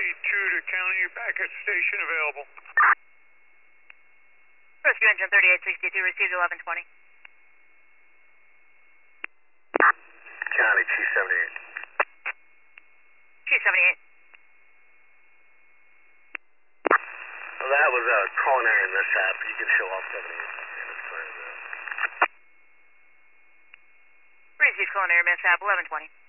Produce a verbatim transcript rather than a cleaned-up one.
two to county, back at station available. Rescue engine thirty-eight sixty-two, received eleven twenty. County two seventy-eight. two seventy-eight. Well, that was a culinary mishap. You can show off seventy-eight. Received culinary mishap, eleven twenty.